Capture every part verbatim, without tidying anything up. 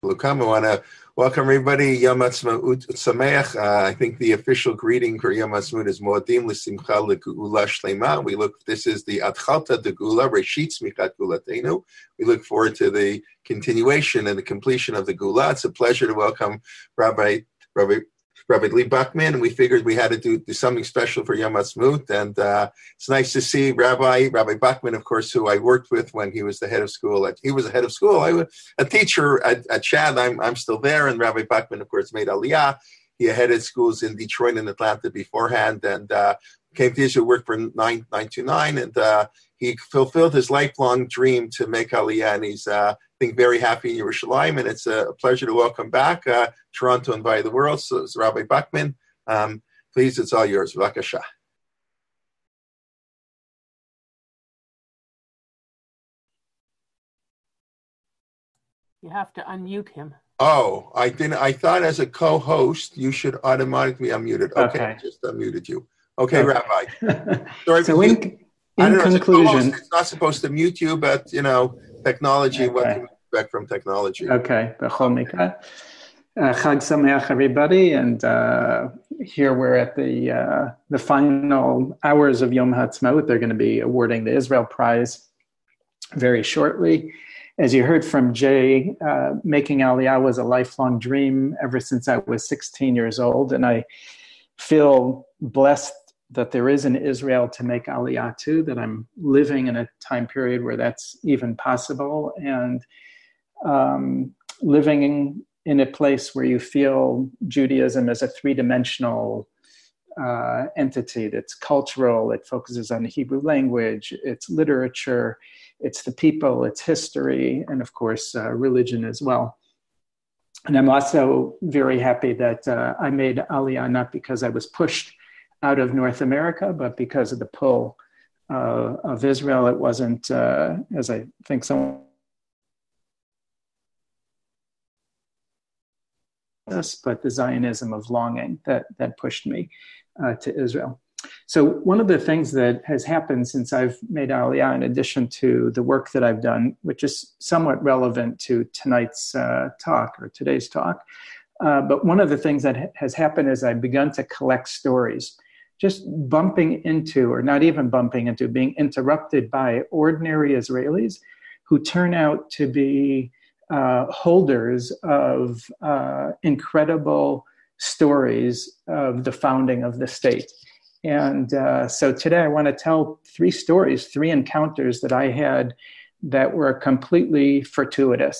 Welcome. I want to welcome everybody. Yom Ha'atzmaut Sameach. Uh, I think the official greeting for Yom Ha'atzmaut is Moadim L'Simcha L'Geula Shlema. We look. This is the Atchalta de Gula Reshit Smichat Gulatenu. We look forward to the continuation and the completion of the Gula. It's a pleasure to welcome Rabbi Rabbi. Rabbi Lee Bachman, and we figured we had to do, do something special for Yom Ha'atzmaut, and uh, it's nice to see Rabbi Rabbi Bachman, of course, who I worked with when he was the head of school. At, he was the head of school. I was a teacher at, at Chad. I'm I'm still there, and Rabbi Bachman, of course, made Aliyah. He headed schools in Detroit and Atlanta beforehand, and uh, came to Israel, worked for nine nine two nine, and uh, he fulfilled his lifelong dream to make Aliyah, and he's uh, I think very happy in Yerushalayim, and it's a pleasure to welcome back uh, Toronto and by the world. So it's Rabbi Bachman. Um, please, it's all yours. B'vakasha. You have to unmute him. Oh, I didn't. I thought as a co-host you should automatically unmute it. Okay, okay. I just unmuted you. Okay, okay. Rabbi. Sorry, so in, in I don't know, conclusion, it's not supposed to mute you, but you know, technology. Okay. What can you expect from technology? Okay, B'chol Mikra. Uh, Chag Sameach, everybody, and uh, here we're at the uh, the final hours of Yom Ha'atzmaut. They're going to be awarding the Israel Prize very shortly. As you heard from Jay, uh, making Aliyah was a lifelong dream ever since I was sixteen years old, and I feel blessed that there is an Israel to make Aliyah to, that I'm living in a time period where that's even possible, and um, living in in a place where you feel Judaism as a three-dimensional uh, entity that's cultural, it focuses on the Hebrew language, its literature, it's the people, its history, and of course, uh, religion as well. And I'm also very happy that uh, I made Aliyah not because I was pushed out of North America, but because of the pull uh, of Israel. It wasn't, uh, as I think someone but the Zionism of longing that that pushed me uh, to Israel. So one of the things that has happened since I've made Aliyah, in addition to the work that I've done, which is somewhat relevant to tonight's uh, talk or today's talk, uh, but one of the things that ha- has happened is I've begun to collect stories, just bumping into, or not even bumping into, being interrupted by ordinary Israelis who turn out to be Uh, holders of uh, incredible stories of the founding of the state. And uh, so today I want to tell three stories, three encounters that I had that were completely fortuitous.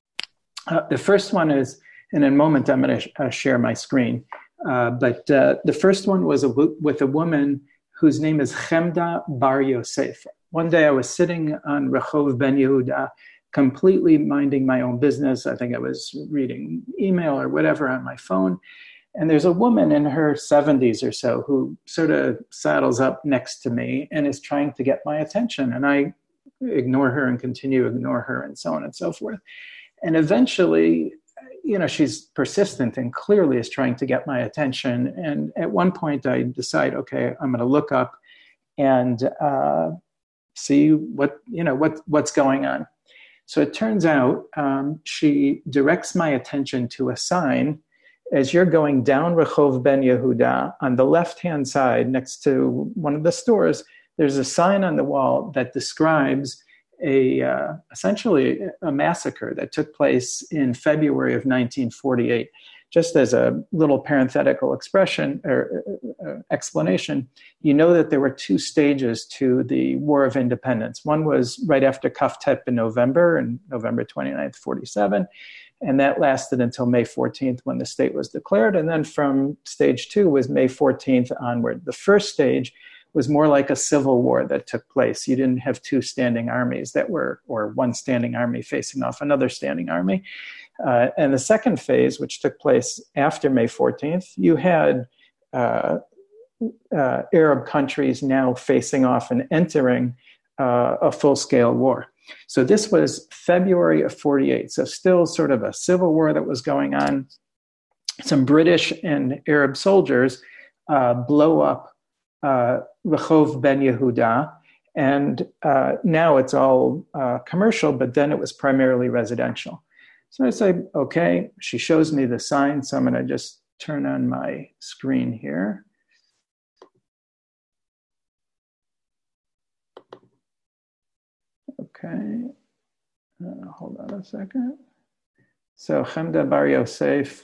Uh, the first one is, in a moment I'm going to sh- uh, share my screen, uh, but uh, the first one was a w- with a woman whose name is Chemda Bar Yosef. One day I was sitting on Rehov Ben Yehuda, completely minding my own business. I think I was reading email or whatever on my phone. And there's a woman in her seventies or so who sort of saddles up next to me and is trying to get my attention. And I ignore her and continue to ignore her and so on and so forth. And eventually, you know, she's persistent and clearly is trying to get my attention. And at one point I decide, okay, I'm going to look up and uh, see what, you know, what what's going on. So it turns out um, she directs my attention to a sign as you're going down Rehov Ben Yehuda. On the left-hand side, next to one of the stores, there's a sign on the wall that describes a uh, essentially a massacre that took place in February of nineteen forty-eight. Just as a little parenthetical expression or uh, explanation, you know that there were two stages to the War of Independence. One was right after Kaftet in November, in November twenty-ninth, forty-seven, and that lasted until May fourteenth when the state was declared. And then from stage two was May fourteenth onward. The first stage was more like a civil war that took place. You didn't have two standing armies that were, or one standing army facing off another standing army. Uh, and the second phase, which took place after May fourteenth, you had uh, uh, Arab countries now facing off and entering uh, a full-scale war. So this was February of forty-eight, so still sort of a civil war that was going on. Some British and Arab soldiers uh, blow up uh, Rehov Ben Yehuda, and uh, now it's all uh, commercial, but then it was primarily residential. So I say, okay. She shows me the sign, so I'm going to just turn on my screen here. Okay, uh, hold on a second. So Chemda Bar Yosef,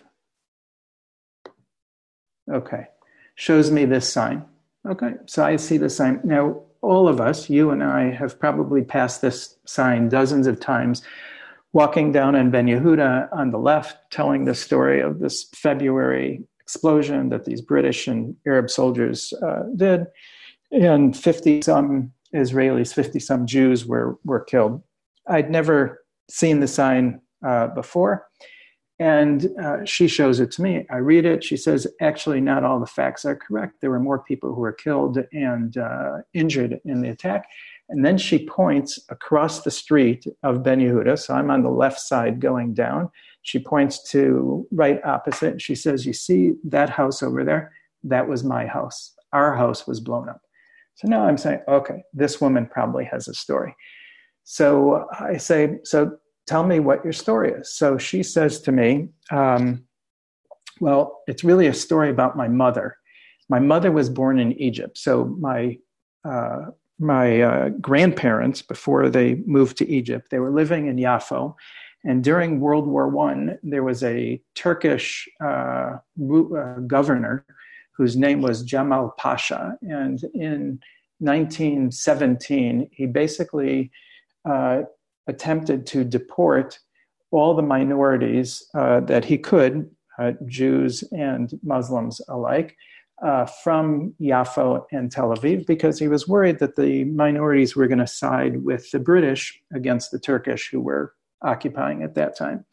okay, shows me this sign. Okay, so I see the sign. Now, all of us, you and I, have probably passed this sign dozens of times, walking down in Ben Yehuda on the left, telling the story of this February explosion that these British and Arab soldiers uh, did, and fifty-some Israelis, fifty-some Jews were, were killed. I'd never seen the sign uh, before, and uh, she shows it to me. I read it. She says, actually, not all the facts are correct. There were more people who were killed and uh, injured in the attack. And then she points across the street of Ben Yehuda. So I'm on the left side going down. She points to right opposite. She says, you see that house over there? That was my house. Our house was blown up. So now I'm saying, okay, this woman probably has a story. So I say, so tell me what your story is. So she says to me, um, well, it's really a story about my mother. My mother was born in Egypt. So my uh, my uh, grandparents, before they moved to Egypt, they were living in Yafo. And during World War One, there was a Turkish uh, uh, governor whose name was Jamal Pasha. And in nineteen seventeen, he basically uh, attempted to deport all the minorities uh, that he could, uh, Jews and Muslims alike, uh, from Yafo and Tel Aviv, because he was worried that the minorities were going to side with the British against the Turkish who were occupying at that time.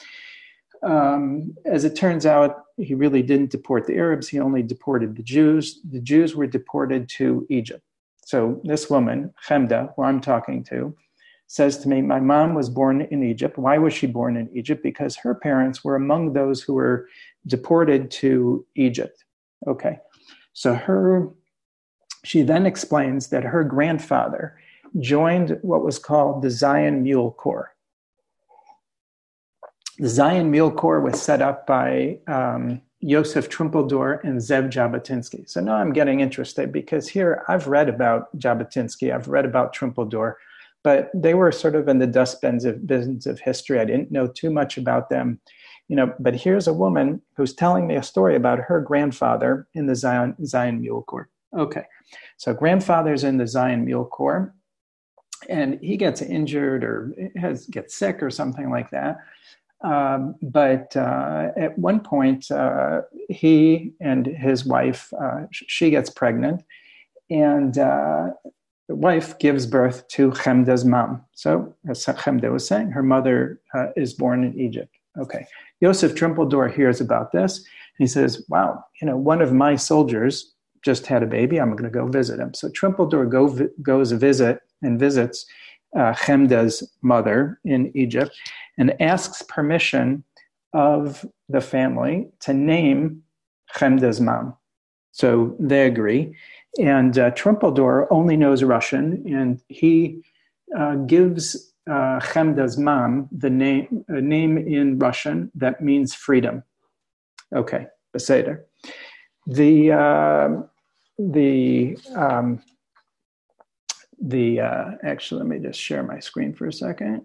Um, as it turns out, he really didn't deport the Arabs. He only deported the Jews. The Jews were deported to Egypt. So this woman, Chemda, who I'm talking to, says to me, my mom was born in Egypt. Why was she born in Egypt? Because her parents were among those who were deported to Egypt. Okay. So her, she then explains that her grandfather joined what was called the Zion Mule Corps. The Zion Mule Corps was set up by um, Yosef Trumpeldor and Zev Jabotinsky. So now I'm getting interested because here I've read about Jabotinsky, I've read about Trumpeldor, but they were sort of in the dustbins of business of history. I didn't know too much about them, you know. But here's a woman who's telling me a story about her grandfather in the Zion Zion Mule Corps. Okay, so grandfather's in the Zion Mule Corps, and he gets injured or has gets sick or something like that. Um, but uh, at one point, uh, he and his wife, uh, she gets pregnant, and uh, the wife gives birth to Chemda's mom. So, as Chemda was saying, her mother uh, is born in Egypt. Okay. Yosef Trumpeldor hears about this, and he says, wow, you know, one of my soldiers just had a baby. I'm going to go visit him. So Trumpeldor go, goes visit and visits uh, Chemda's mother in Egypt, and asks permission of the family to name Chemda's mom. So they agree. And uh, Trumpeldor only knows Russian, and he uh, gives uh, Chemda's mom the name, a name in Russian that means freedom. Okay, Beseder. The, uh, the, um, the uh, actually, let me just share my screen for a second.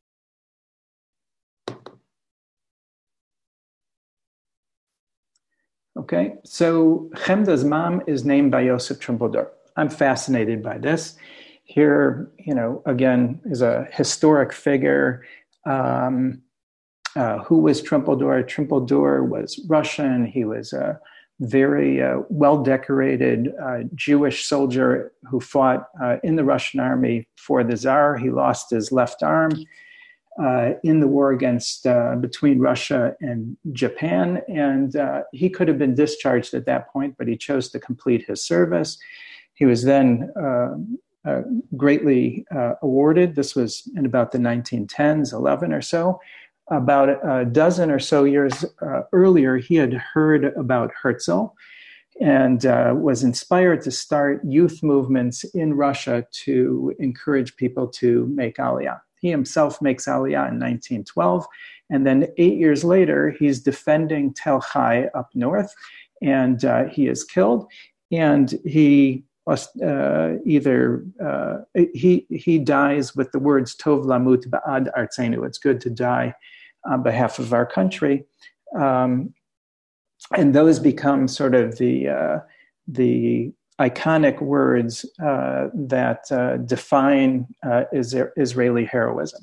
Okay, so Chemda's mom is named by Yosef Trumpeldor. I'm fascinated by this. Here, you know, again, is a historic figure. Um, uh, who was Trumpeldor? Trumpeldor was Russian. He was a very uh, well-decorated uh, Jewish soldier who fought uh, in the Russian army for the Tsar. He lost his left arm Uh, in the war against uh, between Russia and Japan, and uh, he could have been discharged at that point, but he chose to complete his service. He was then uh, uh, greatly uh, awarded. This was in about the nineteen tens, eleven or so. About a dozen or so years uh, earlier, he had heard about Herzl and uh, was inspired to start youth movements in Russia to encourage people to make Aliyah. He himself makes Aliyah in nineteen twelve, And then eight years later, he's defending Tel Chai up north, and uh, he is killed. And he uh, either uh, he he dies with the words "Tov lamut ba'ad artzenu." It's good to die on behalf of our country, um, and those become sort of the uh, the iconic words uh, that uh, define uh, Israeli heroism.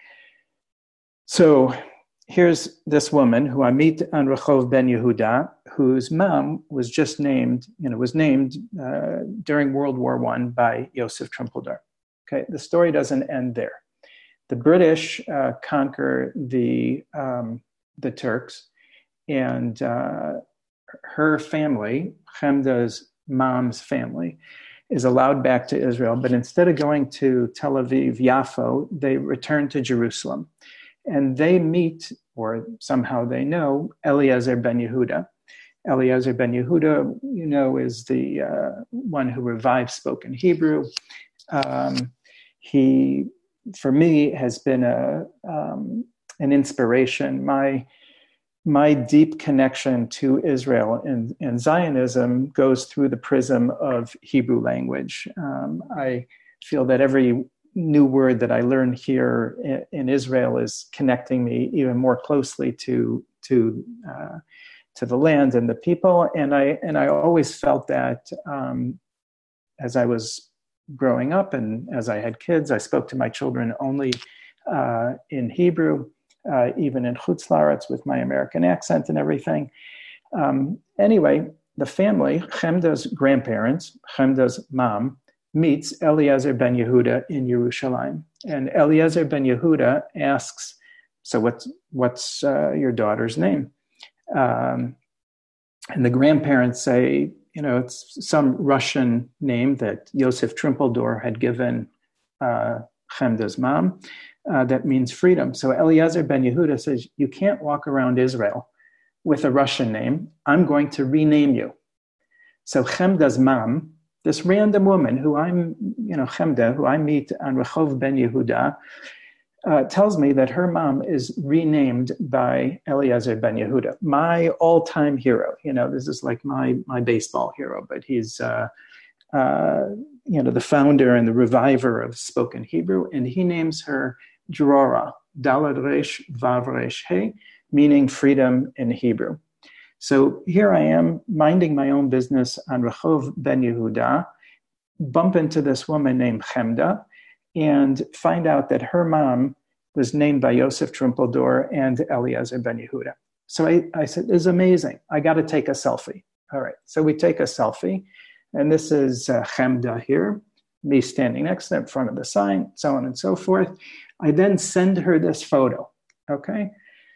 So here's this woman who I meet on Rehov Ben Yehuda, whose mom was just named, you know, was named uh, during World War One by Yosef Trumpeldor. Okay, the story doesn't end there. The British uh, conquer the um, the Turks, and uh, her family, Chemda's mom's family, is allowed back to Israel. But instead of going to Tel Aviv, Yafo, they return to Jerusalem. And they meet, or somehow they know, Eliezer ben Yehuda. Eliezer ben Yehuda, you know, is the uh, one who revived spoken Hebrew. Um, he, for me, has been a um, an inspiration. My My deep connection to Israel and, and Zionism goes through the prism of Hebrew language. Um, I feel that every new word that I learn here in, in Israel is connecting me even more closely to to uh, to the land and the people. And I and I always felt that um, as I was growing up and as I had kids, I spoke to my children only uh, in Hebrew. Uh, even in Chutz La'aretz with my American accent and everything. Um, anyway, the family, Chemda's grandparents, Chemda's mom, meets Eliezer ben Yehuda in Yerushalayim. And Eliezer ben Yehuda asks, so what's, what's uh, your daughter's name? Um, and the grandparents say, you know, it's some Russian name that Yosef Trumpeldor had given uh, Chemda's mom. Uh, that means freedom. So Eliezer ben Yehuda says, you can't walk around Israel with a Russian name. I'm going to rename you. So Chemda's mom, this random woman who I'm, you know, Chemda, who I meet on Rehov Ben Yehuda, uh, tells me that her mom is renamed by Eliezer ben Yehuda, my all-time hero. You know, this is like my my baseball hero, but he's, uh, uh, you know, the founder and the reviver of spoken Hebrew, and he names her Drora, Dalad Resh Vav Resh He, meaning freedom in Hebrew. So here I am minding my own business on Rehov Ben Yehuda, bump into this woman named Chemda, and find out that her mom was named by Yosef Trumpeldor and Eliezer ben Yehuda. So I, I said, this is amazing. I got to take a selfie. All right. So we take a selfie, and this is uh, Chemda here, me standing next to her in front of the sign, so on and so forth. I then send her this photo, okay?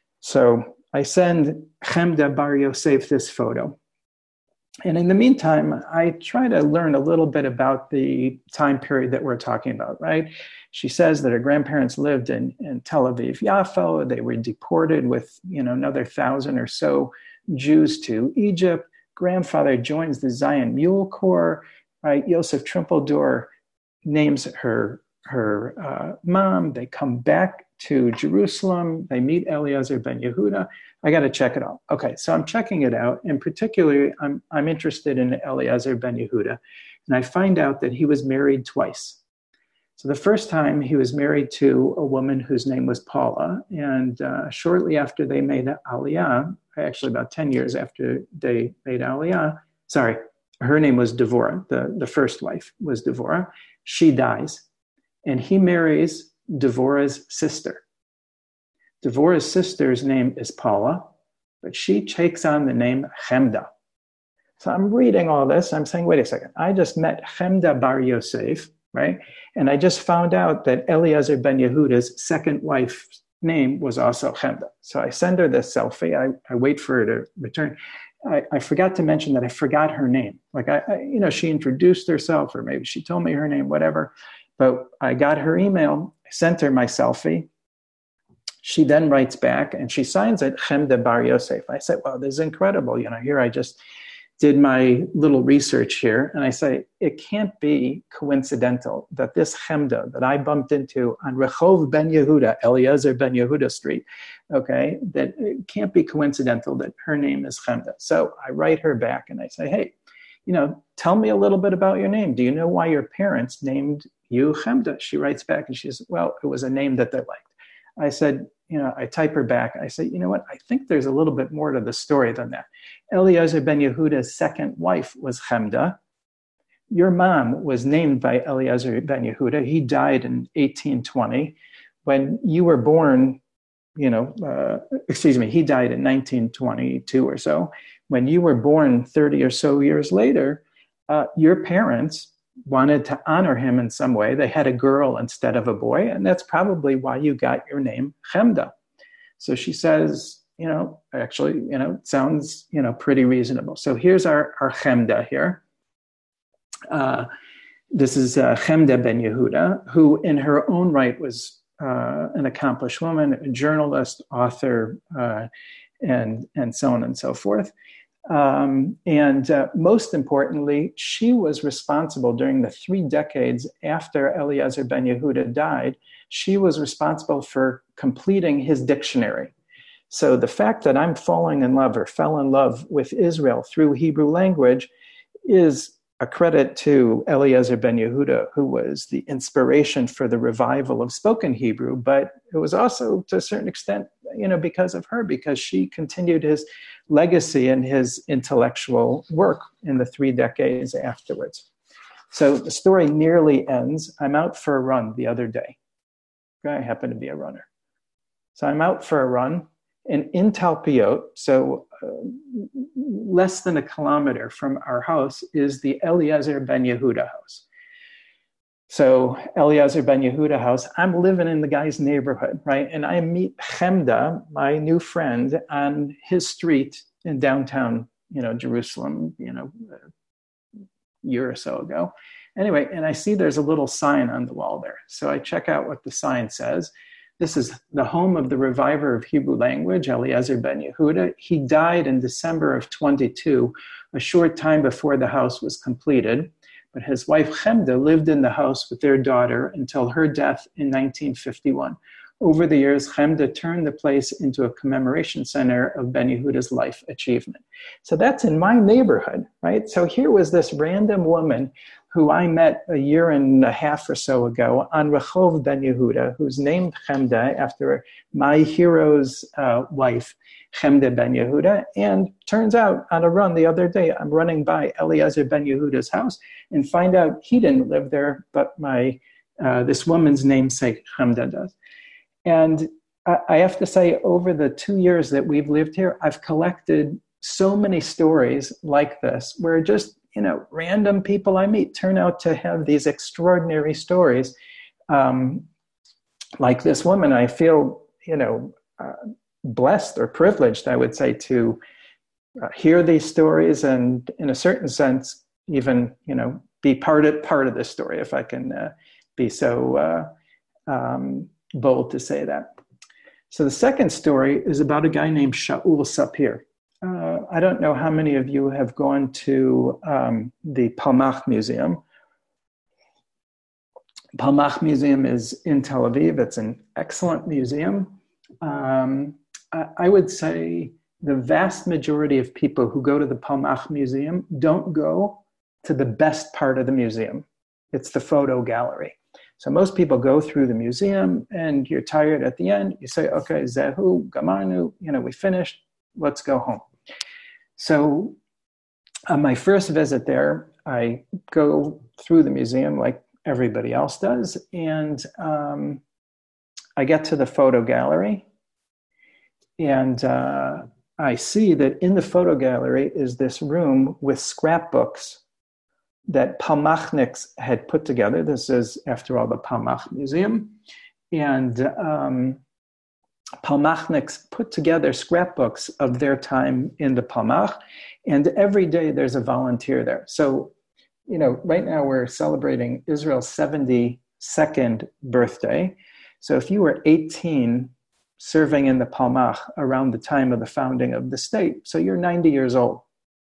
So I send Chemda Bar Yosef this photo. And in the meantime, I try to learn a little bit about the time period that we're talking about, right? She says that her grandparents lived in, in Tel Aviv, Yafo. They were deported with, you know, another thousand or so Jews to Egypt. Grandfather joins the Zion Mule Corps, right? Yosef Trumpeldor names her her uh, mom. They come back to Jerusalem. They meet Eliezer ben Yehuda. I got to check it out. Okay, so I'm checking it out. And particularly, I'm I'm interested in Eliezer ben Yehuda. And I find out that he was married twice. So the first time he was married to a woman whose name was Paula. And uh, shortly after they made Aliyah, actually about ten years after they made Aliyah, sorry, her name was Devorah. The, the first wife was Devorah. She dies. And he marries Devorah's sister. Devorah's sister's name is Paula, but she takes on the name Chemda. So I'm reading all this. I'm saying, wait a second. I just met Chemda Bar Yosef, right? And I just found out that Eliezer ben Yehuda's second wife's name was also Chemda. So I send her this selfie. I, I wait for her to return. I, I forgot to mention that I forgot her name. Like, I, I, you know, she introduced herself, or maybe she told me her name, whatever. But I got her email, I sent her my selfie. She then writes back and she signs it, Chemda Bar Yosef. I said, well, this is incredible. You know, here I just did my little research here, and I say, it can't be coincidental that this Chemda that I bumped into on Rehov Ben Yehuda, Eliezer Ben Yehuda Street, okay, that it can't be coincidental that her name is Chemda. So I write her back and I say, hey, you know, tell me a little bit about your name. Do you know why your parents named you Chemda? She writes back and she says, well, it was a name that they liked. I said, you know, I type her back. I say, you know what? I think there's a little bit more to the story than that. Eliezer Ben Yehuda's second wife was Chemda. Your mom was named by Eliezer Ben Yehuda. He died in eighteen twenty. When you were born, you know, uh, excuse me, he died in nineteen twenty-two or so. When you were born thirty or so years later, uh, your parents wanted to honor him in some way. They had a girl instead of a boy, and that's probably why you got your name Chemda. So she says, you know, actually, you know, it sounds, you know, pretty reasonable. So here's our, our Chemda here. Uh, this is uh, Chemda Ben Yehuda, who in her own right was uh, an accomplished woman, a journalist, author, uh, and, and so on and so forth. Um, and uh, most importantly, she was responsible during the three decades after Eliezer Ben Yehuda died. She was responsible for completing his dictionary. So the fact that I'm falling in love or fell in love with Israel through Hebrew language is a credit to Eliezer Ben Yehuda, who was the inspiration for the revival of spoken Hebrew, but it was also to a certain extent, you know, because of her, because she continued his legacy and his intellectual work in the three decades afterwards. So the story nearly ends. I'm out for a run the other day. I happen to be a runner. So I'm out for a run, and in Talpiot, so uh, less than a kilometer from our house, is the Eliezer Ben Yehuda house. So Eliezer Ben Yehuda house, I'm living in the guy's neighborhood, right? And I meet Chemda, my new friend, on his street in downtown, you know, Jerusalem, you know, a year or so ago. Anyway, and I see there's a little sign on the wall there. So I check out what the sign says. This is the home of the reviver of Hebrew language, Eliezer Ben Yehuda. He died in December of twenty-two, a short time before the house was completed. But his wife Chemda lived in the house with their daughter until her death in nineteen fifty-one. Over the years, Chemda turned the place into a commemoration center of Ben Yehuda's life achievement. So that's in my neighborhood, right? So here was this random woman who I met a year and a half or so ago on Rehov Ben Yehuda, who's named Chemda after my hero's uh, wife, Chemda Ben Yehuda. And turns out on a run the other day, I'm running by Eliezer Ben Yehuda's house and find out he didn't live there, but my uh, this woman's namesake, Chemda, does. And I, I have to say, over the two years that we've lived here, I've collected so many stories like this, where just, you know, random people I meet turn out to have these extraordinary stories. Um, like this woman, I feel, you know, uh, blessed or privileged, I would say, to uh, hear these stories and, in a certain sense, even, you know, be part of part of this story, if I can uh, be so uh, um, bold to say that. So the second story is about a guy named Shaul Sapir. Uh, I don't know how many of you have gone to um, the Palmach Museum. Palmach Museum is in Tel Aviv. It's an excellent museum. Um, I, I would say the vast majority of people who go to the Palmach Museum don't go to the best part of the museum. It's the photo gallery. So most people go through the museum and you're tired at the end. You say, okay, Zehu, Gamarnu, you know, we finished. Let's go home. So on my first visit there, I go through the museum like everybody else does. And um, I get to the photo gallery. And uh, I see that in the photo gallery is this room with scrapbooks that Palmachniks had put together. This is, after all, the Palmach Museum. And um, Palmachniks put together scrapbooks of their time in the Palmach. And every day there's a volunteer there. So, you know, right now we're celebrating Israel's seventy-second birthday. So if you were eighteen serving in the Palmach around the time of the founding of the state, so you're ninety years old.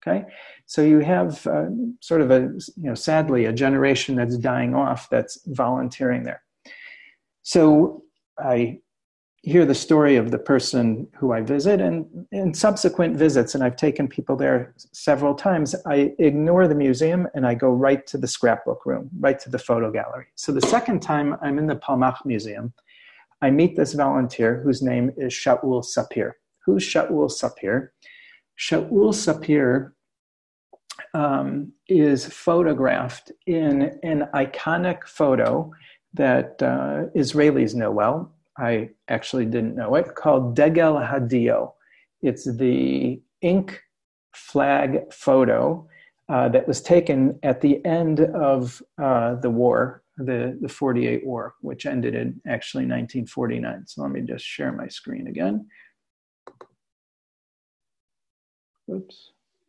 Okay, so you have uh, sort of a, you know, sadly, a generation that's dying off that's volunteering there. So I hear the story of the person who I visit, and in subsequent visits, and I've taken people there several times, I ignore the museum and I go right to the scrapbook room, right to the photo gallery. So the second time I'm in the Palmach Museum, I meet this volunteer whose name is Shaul Sapir. Who's Shaul Sapir? Shaul Sapir um, is photographed in an iconic photo that uh, Israelis know well. I actually didn't know it, called Degel Hadio. It's the ink flag photo uh, that was taken at the end of uh, the war, the, the forty-eight war, which ended in actually nineteen forty-nine. So let me just share my screen again. Oops.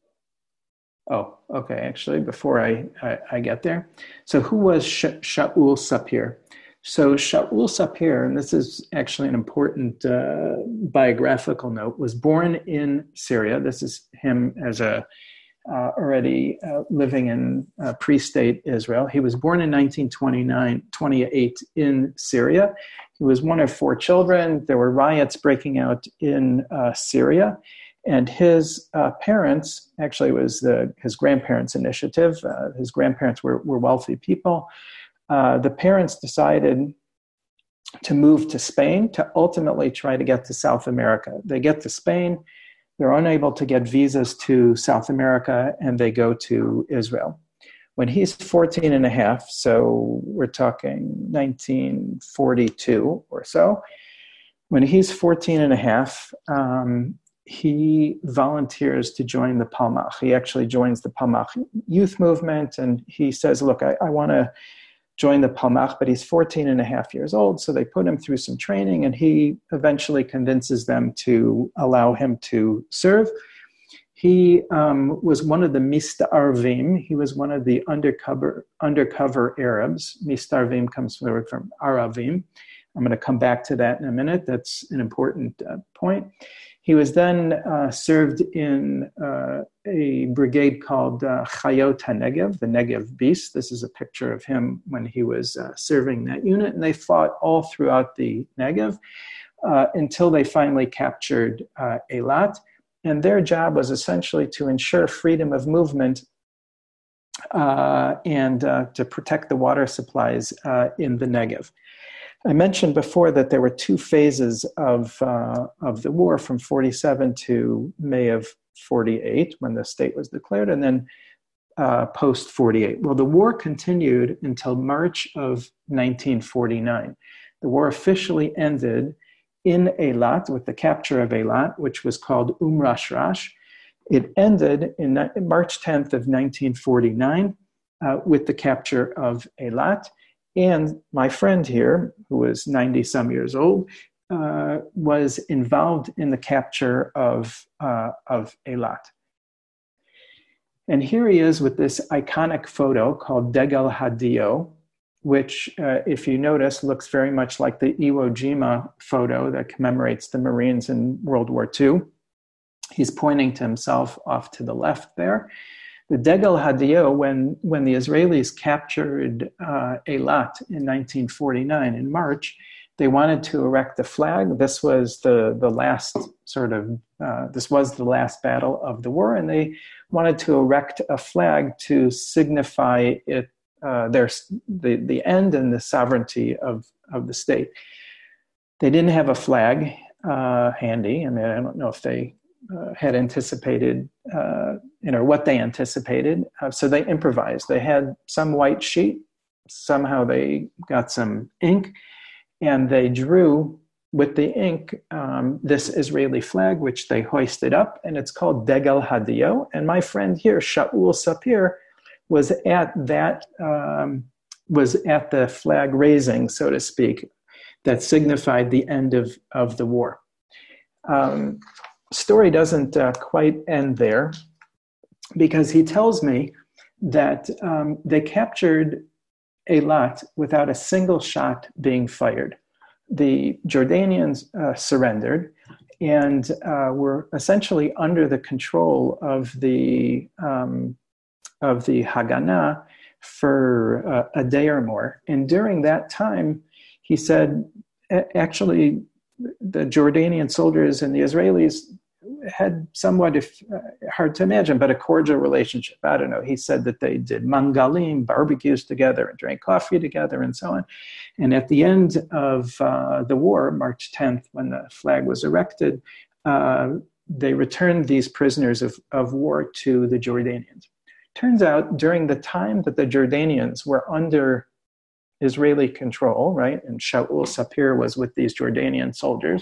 Oh, okay, actually, before I, I, I get there. So who was Sh- Shaul Sapir? So Shaul Sapir, and this is actually an important uh, biographical note, was born in Syria. This is him as a uh, already uh, living in uh, pre-state Israel. He was born in nineteen twenty-nine, twenty-eight in Syria. He was one of four children. There were riots breaking out in uh, Syria. And his uh, parents, actually it was the, his grandparents' initiative. Uh, his grandparents were, were wealthy people. Uh, the parents decided to move to Spain to ultimately try to get to South America. They get to Spain, they're unable to get visas to South America, and they go to Israel. When he's fourteen and a half, so we're talking nineteen forty-two or so, when he's fourteen and a half, um, he volunteers to join the Palmach. He actually joins the Palmach youth movement, and he says, look, I, I want to join the Palmach, but he's fourteen and a half years old, so they put him through some training, and he eventually convinces them to allow him to serve. He um, was one of the Mistarvim. He was one of the undercover undercover Arabs. Mistarvim comes from the word from Aravim. I'm going to come back to that in a minute. That's an important uh, point. He was then uh, served in uh, a brigade called uh, Chayot HaNegev, the Negev Beast. This is a picture of him when he was uh, serving that unit. And they fought all throughout the Negev uh, until they finally captured uh, Eilat. And their job was essentially to ensure freedom of movement uh, and uh, to protect the water supplies uh, in the Negev. I mentioned before that there were two phases of uh, of the war, from forty-seven to May of forty-eight, when the state was declared, and then uh, post forty-eight. Well, the war continued until March of nineteen forty-nine. The war officially ended in Eilat with the capture of Eilat, which was called Umm Rashrash. It ended in March tenth of nineteen forty-nine uh, with the capture of Eilat. And my friend here, who was ninety some years old, uh, was involved in the capture of, uh, of Eilat. And here he is with this iconic photo called Degel Hadio, which, uh, if you notice, looks very much like the Iwo Jima photo that commemorates the Marines in World War Two. He's pointing to himself off to the left there. The Degel Hadio, when, when the Israelis captured uh, Eilat in nineteen forty-nine in March, they wanted to erect a flag. This was the, the last sort of, uh, this was the last battle of the war, and they wanted to erect a flag to signify it, uh, their, the, the end and the sovereignty of, of the state. They didn't have a flag uh, handy. I mean, I don't know if they uh, had anticipated, uh, you know, what they anticipated. Uh, so they improvised. They had some white sheet. Somehow they got some ink, and they drew with the ink um, this Israeli flag, which they hoisted up, and it's called Degel Hadio. And my friend here, Shaul Sapir, was at that, um, was at the flag raising, so to speak, that signified the end of, of the war. Um, story doesn't uh, quite end there, because he tells me that um, they captured Eilat without a single shot being fired. The Jordanians uh, surrendered, and uh, were essentially under the control of the um, of the Haganah for uh, a day or more. And during that time, he said, actually, the Jordanian soldiers and the Israelis had somewhat, if, uh, hard to imagine, but a cordial relationship. I don't know. He said that they did mangalim, barbecues together, and drank coffee together, and so on. And at the end of uh, the war, March tenth, when the flag was erected, uh, they returned these prisoners of, of war to the Jordanians. Turns out, during the time that the Jordanians were under Israeli control, right, and Shaul Sapir was with these Jordanian soldiers,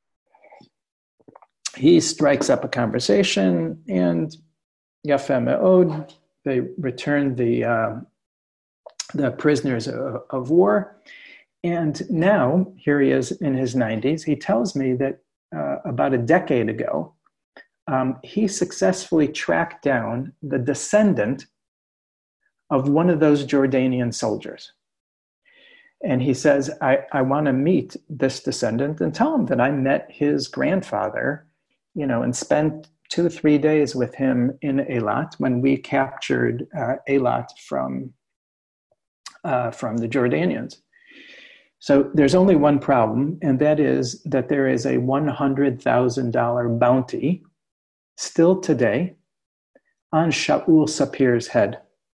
he strikes up a conversation, and Yafeh Me'od, they returned the uh, the prisoners of, of war. And now, here he is in his nineties, he tells me that uh, about a decade ago, um, he successfully tracked down the descendant of one of those Jordanian soldiers. And he says, I, I want to meet this descendant and tell him that I met his grandfather, you know, and spent two, three days with him in Eilat when we captured uh, Eilat from, uh, from the Jordanians. So there's only one problem, and that is that there is a one hundred thousand dollars bounty still today on Shaul Sapir's head.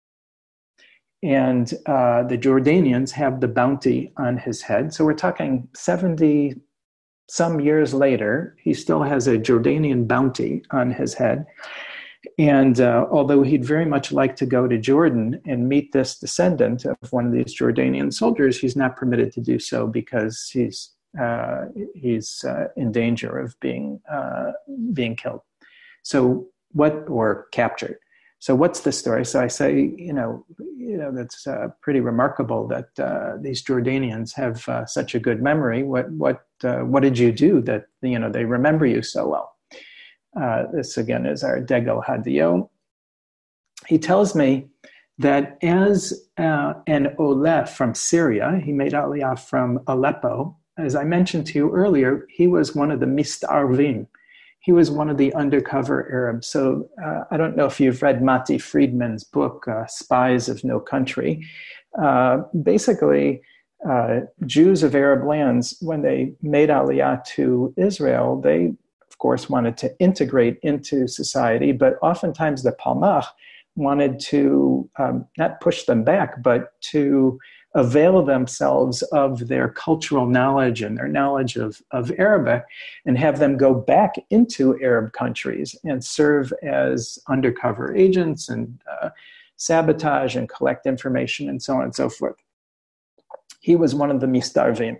And uh, the Jordanians have the bounty on his head. So we're talking seventy some years later, he still has a Jordanian bounty on his head. And uh, although he'd very much like to go to Jordan and meet this descendant of one of these Jordanian soldiers, he's not permitted to do so because he's uh, he's uh, in danger of being uh, being killed. So what, or captured. So what's the story? So I say, you know, you know that's uh, pretty remarkable that uh, these Jordanians have uh, such a good memory. What what uh, what did you do that, you know, they remember you so well? Uh, this again is our Degel Hadio. He tells me that as uh, an Oleh from Syria, he made Aliyah from Aleppo. As I mentioned to you earlier, he was one of the Mistarvim. He was one of the undercover Arabs. So uh, I don't know if you've read Mati Friedman's book, uh, Spies of No Country. Uh, basically, uh, Jews of Arab lands, when they made Aliyah to Israel, they, of course, wanted to integrate into society, but oftentimes the Palmach wanted to um, not push them back, but to avail themselves of their cultural knowledge and their knowledge of, of Arabic and have them go back into Arab countries and serve as undercover agents and uh, sabotage and collect information and so on and so forth. He was one of the Mistarvim.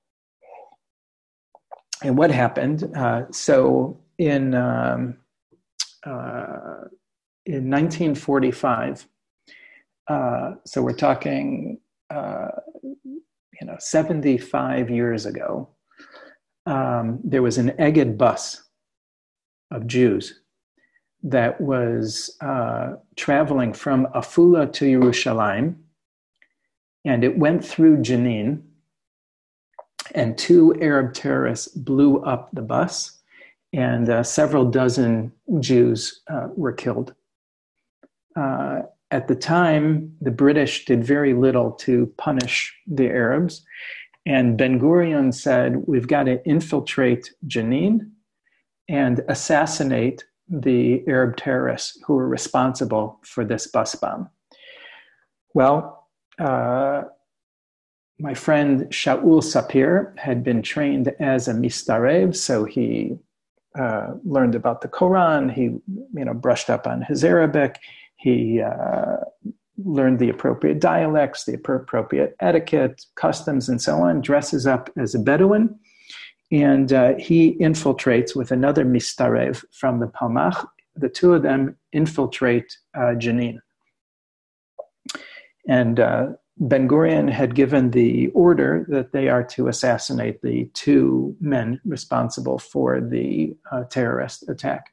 And what happened? Uh, so in um, uh, in nineteen forty-five, uh, so we're talking, uh, you know, seventy-five years ago, um, there was an Egged bus of Jews that was uh, traveling from Afula to Yerushalayim, and it went through Jenin. And two Arab terrorists blew up the bus, and uh, several dozen Jews uh, were killed. Uh, at the time, the British did very little to punish the Arabs, and Ben Gurion said, we've got to infiltrate Jenin and assassinate the Arab terrorists who were responsible for this bus bomb. Well, uh, my friend Shaul Sapir had been trained as a mistarev, so he uh, learned about the Quran. He, you know, brushed up on his Arabic. He uh, learned the appropriate dialects, the appropriate etiquette, customs, and so on. Dresses up as a Bedouin, and uh, he infiltrates with another mistarev from the Palmach. The two of them infiltrate uh, Jenin, and uh, Ben Gurion had given the order that they are to assassinate the two men responsible for the uh, terrorist attack.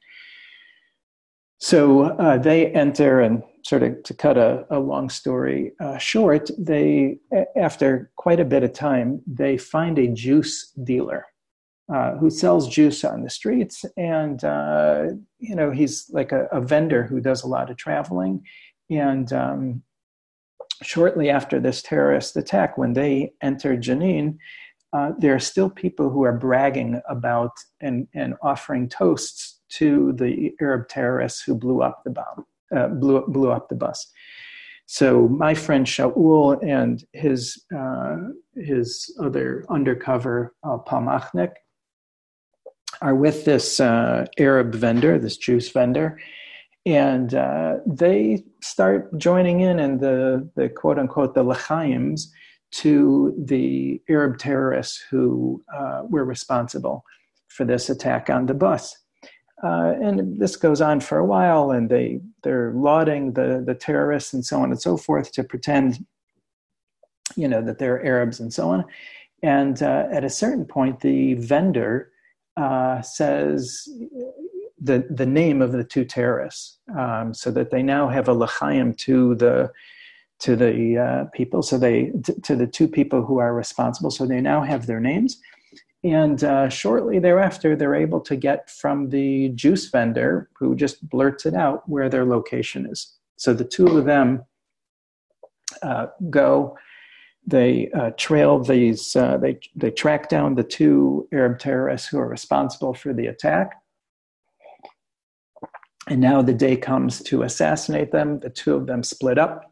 So uh, they enter, and sort of to cut a, a long story uh, short, they, after quite a bit of time, they find a juice dealer uh, who sells juice on the streets. And, uh, you know, he's like a, a vendor who does a lot of traveling. And um, shortly after this terrorist attack, when they entered Jenin, uh, there are still people who are bragging about and, and offering toasts to the Arab terrorists who blew up the bomb, uh, blew, blew up the bus. So my friend Shaul and his uh, his other undercover uh, Palmachnik are with this uh, Arab vendor, this juice vendor, and uh, they start joining in in the, the quote unquote the l'chaims to the Arab terrorists who uh, were responsible for this attack on the bus. Uh, and this goes on for a while, and they, they're lauding the, the terrorists and so on and so forth to pretend, you know, that they're Arabs and so on. And uh, at a certain point, the vendor uh, says the, the name of the two terrorists, um, so that they now have a l'chaim to the to the uh, people, so they t- to the two people who are responsible. So they now have their names. And uh, shortly thereafter, they're able to get from the juice vendor, who just blurts it out, where their location is. So the two of them uh, go, they uh, trail these, uh, they, they track down the two Arab terrorists who are responsible for the attack. And now the day comes to assassinate them. The two of them split up.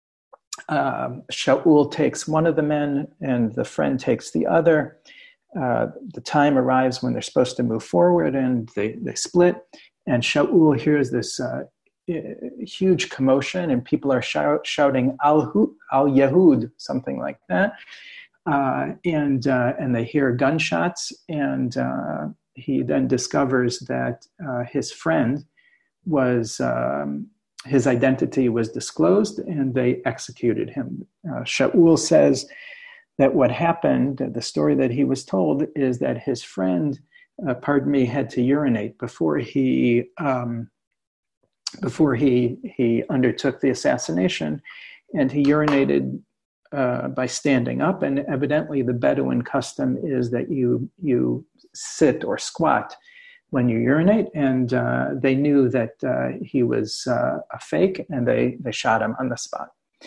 Um, Shaul takes one of the men and the friend takes the other. Uh, the time arrives when they're supposed to move forward, and they, they split. And Shaul hears this uh, huge commotion, and people are shout, shouting "Al Al Yehud," something like that. Uh, and uh, and they hear gunshots, and uh, he then discovers that uh, his friend was um, his identity was disclosed, and they executed him. Uh, Shaul says that what happened, the story that he was told, is that his friend, uh, pardon me, had to urinate before he um, before he he undertook the assassination, and he urinated uh, by standing up. And evidently, the Bedouin custom is that you you sit or squat when you urinate, and uh, they knew that uh, he was uh, a fake, and they they shot him on the spot.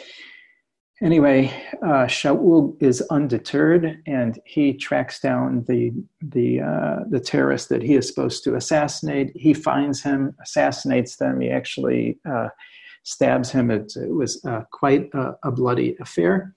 Anyway, uh, Shaul is undeterred, and he tracks down the the uh, the terrorist that he is supposed to assassinate. He finds him, assassinates them. He actually uh, stabs him. It, it was uh, quite a, a bloody affair.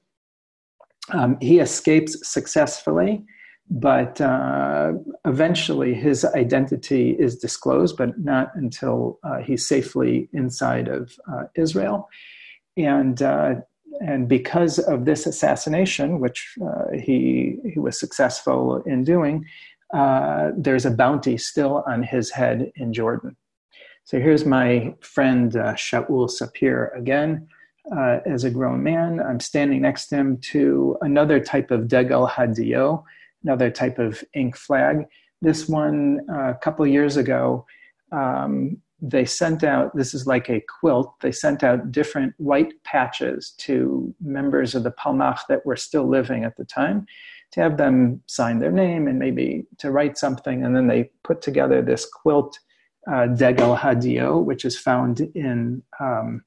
Um, he escapes successfully, but uh, eventually his identity is disclosed, but not until uh, he's safely inside of uh, Israel. And uh, And because of this assassination, which uh, he he was successful in doing, uh, there's a bounty still on his head in Jordan. So here's my friend uh, Shaul Sapir again. Uh, as a grown man, I'm standing next to him to another type of Degel Hadio, another type of ink flag. This one, uh, a couple of years ago, um, they sent out, this is like a quilt, they sent out different white patches to members of the Palmach that were still living at the time to have them sign their name and maybe to write something. And then they put together this quilt, uh, Degel Hadio, which is found in, um,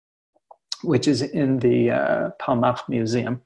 which is in the uh, Palmach Museum.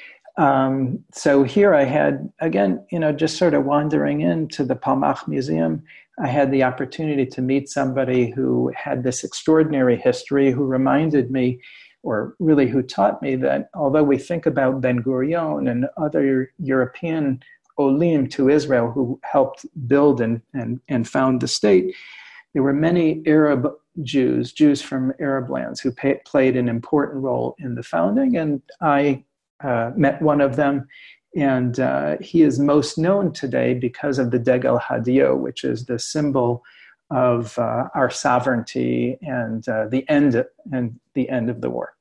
Um, so here I had, again, you know, just sort of wandering into the Palmach Museum, I had the opportunity to meet somebody who had this extraordinary history, who reminded me, or really who taught me, that although we think about Ben Gurion and other European Olim to Israel who helped build and, and, and found the state, there were many Arab Jews, Jews from Arab lands, who pay, played an important role in the founding. And I uh, met one of them. And uh, he is most known today because of the Degel Hadio, which is the symbol of uh, our sovereignty and uh, the end and the end of the war.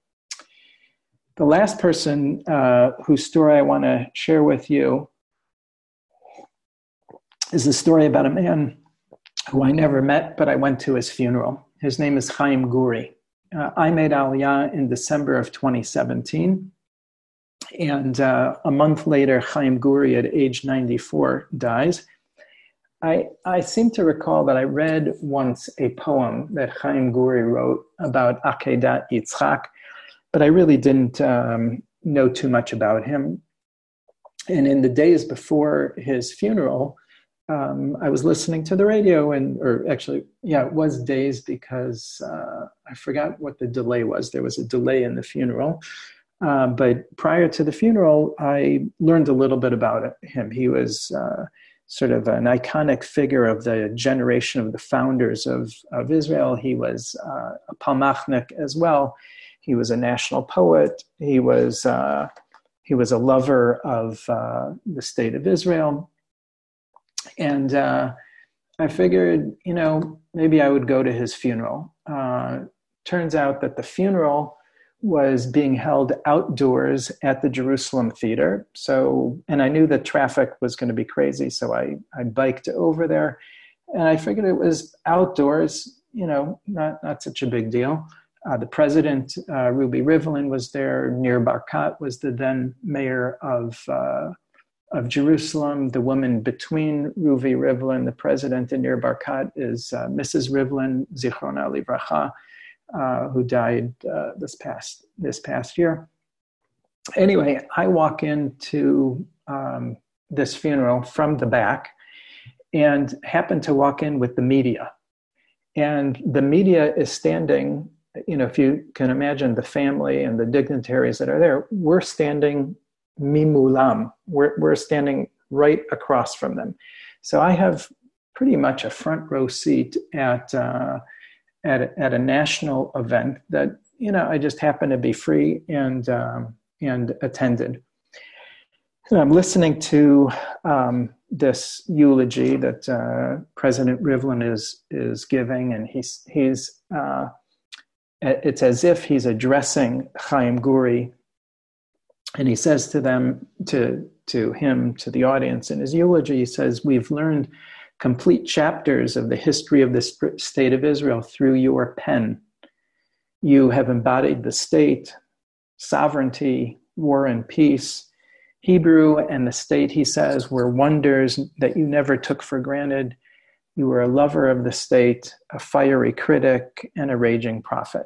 The last person uh, whose story I want to share with you is the story about a man who I never met, but I went to his funeral. His name is Chaim Guri. Uh, I made Aliyah in December of twenty seventeen. And uh, a month later, Chaim Guri, at age ninety-four, dies. I, I seem to recall that I read once a poem that Chaim Guri wrote about Akedat Yitzchak, but I really didn't um, know too much about him. And in the days before his funeral, um, I was listening to the radio, and or actually, yeah, it was days because uh, I forgot what the delay was. There was a delay in the funeral. Uh, but prior to the funeral, I learned a little bit about him. He was uh, sort of an iconic figure of the generation of the founders of, of Israel. He was uh, a Palmachnik as well. He was a national poet. He was uh, he was a lover of uh, the state of Israel. And uh, I figured, you know, maybe I would go to his funeral. Uh, turns out that the funeral was being held outdoors at the Jerusalem Theater. So, and I knew that traffic was going to be crazy, so I, I biked over there. And I figured it was outdoors, you know, not, not such a big deal. Uh, the president, uh, Ruby Rivlin, was there. Nir Barkat was the then mayor of uh, of Jerusalem. The woman between Ruby Rivlin, the president, and Nir Barkat is uh, Missus Rivlin, Zichrona Livracha, uh, who died uh, this past this past year. Anyway, I walk into um, this funeral from the back and happen to walk in with the media. And the media is standing, you know, if you can imagine the family and the dignitaries that are there, we're standing mimulam. We're, we're standing right across from them. So I have pretty much a front row seat at, uh, at, at a national event that, you know, I just happened to be free and, um, and attended. And I'm listening to um, this eulogy that uh, President Rivlin is, is giving, and he's, he's uh, it's as if he's addressing Chaim Guri, and he says to them, to, to him, to the audience in his eulogy, he says, "We've learned complete chapters of the history of the state of Israel through your pen. You have embodied the state, sovereignty, war and peace. Hebrew and the state," he says, "were wonders that you never took for granted. You were a lover of the state, a fiery critic, and a raging prophet."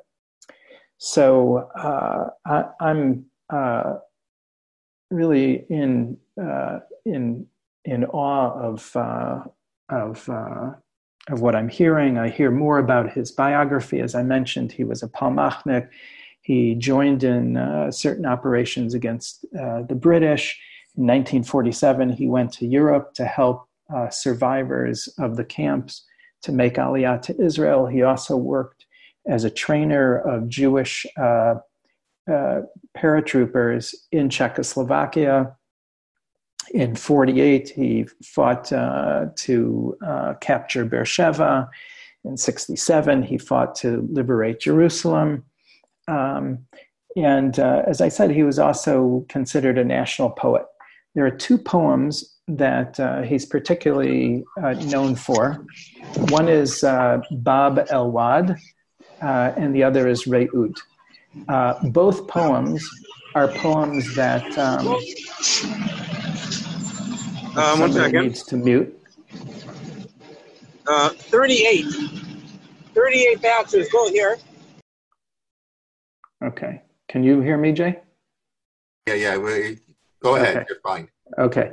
So uh, I, I'm uh, really in uh, in in awe of uh, of uh, of what I'm hearing. I hear more about his biography. As I mentioned, he was a Palmachnik. He joined in uh, certain operations against uh, the British. In nineteen forty-seven, he went to Europe to help uh, survivors of the camps to make Aliyah to Israel. He also worked as a trainer of Jewish uh, uh, paratroopers in Czechoslovakia. In forty-eight, he fought uh, to uh, capture Beersheba. In sixty-seven, he fought to liberate Jerusalem. Um, and uh, as I said, he was also considered a national poet. There are two poems that uh, he's particularly uh, known for. One is uh, Bab El Wad, uh, and the other is Re'ut. Uh, both poems are poems that um, um, one second. needs to mute. Uh, thirty-eight. thirty-eight bouncers, go here. Okay. Can you hear me, Jay? Yeah, yeah. We, go ahead. Okay. You're fine. Okay.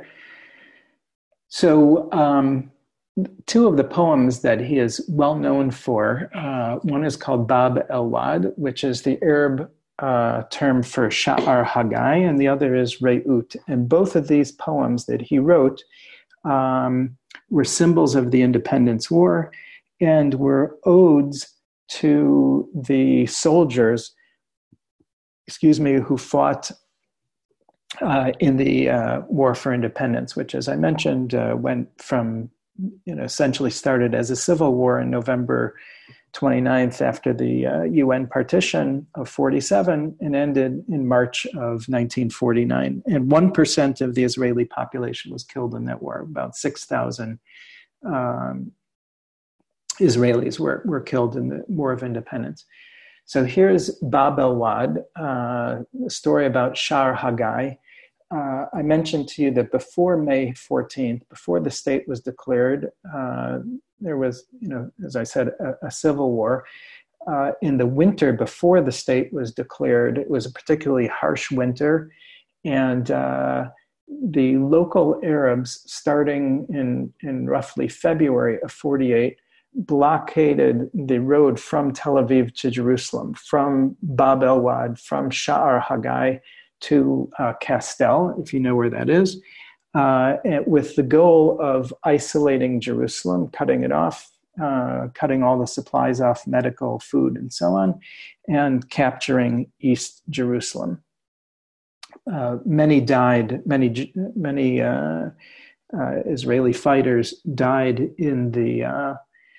So um, two of the poems that he is well known for, uh, one is called Bab El Wad, which is the Arab uh, term for Sha'ar Hagai, and the other is Re'ut. And both of these poems that he wrote um, were symbols of the Independence War and were odes to the soldiers excuse me, who fought uh, in the uh, War for Independence, which, as I mentioned, uh, went from, you know, essentially started as a civil war in November twenty-ninth after the uh, U N partition of forty-seven and ended in March of nineteen forty-nine. And one percent of the Israeli population was killed in that war. About six thousand um, Israelis were, were killed in the War of Independence. So here's Bab El Wad, uh, a story about Sha'ar Hagai. uh, I mentioned to you that before May fourteenth, before the state was declared, uh, there was, you know, as I said, a, a civil war. Uh, in the winter before the state was declared, it was a particularly harsh winter, and uh, the local Arabs, starting in, in roughly February of forty-eight, blockaded the road from Tel Aviv to Jerusalem, from Bab el Wad, from Sha'ar Hagai to uh, Castel, if you know where that is, uh, with the goal of isolating Jerusalem, cutting it off, Uh, cutting all the supplies off, medical, food, and so on, and capturing East Jerusalem. Uh, many died, many many uh, uh, Israeli fighters died in the uh,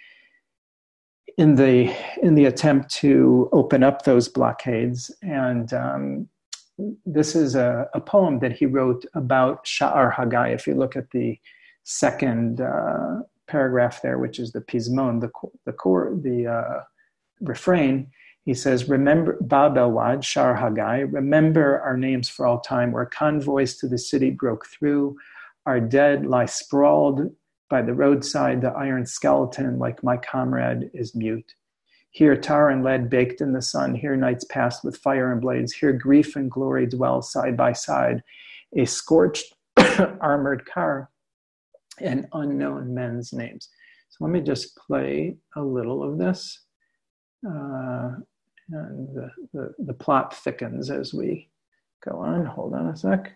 in the in the attempt to open up those blockades. And um, this is a, a poem that he wrote about Sha'ar Hagai. If you look at the second Uh, paragraph there, which is the pismon, the the core, the uh, refrain. He says, "Remember Bab el Wad, Sha'ar Hagai. Remember our names for all time. Where convoys to the city broke through, our dead lie sprawled by the roadside. The iron skeleton, like my comrade, is mute. Here tar and lead baked in the sun. Here nights passed with fire and blades. Here grief and glory dwell side by side. A scorched armored car. And unknown men's names." So let me just play a little of this. Uh, and the, the, the plot thickens as we go on. Hold on a sec.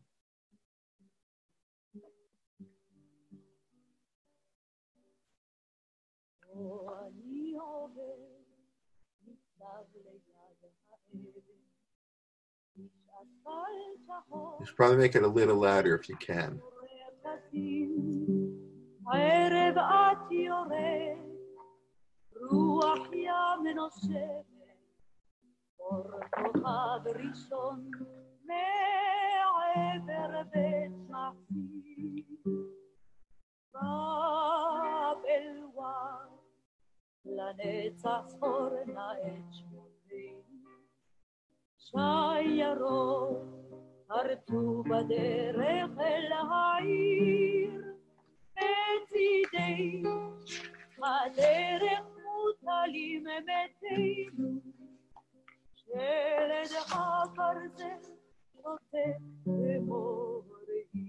You should probably make it a little louder if you can. הערב את יורד, רוח ים נושבת, אור כוכב ראשון מעבר בית מחסי. בב אל וואד, לנצח זכור נא את שמותינו. שיירות הרטו בדרך אל העיר, בצידי הדרך מוטלים מתינו, שלד הברזל שוטט במורי.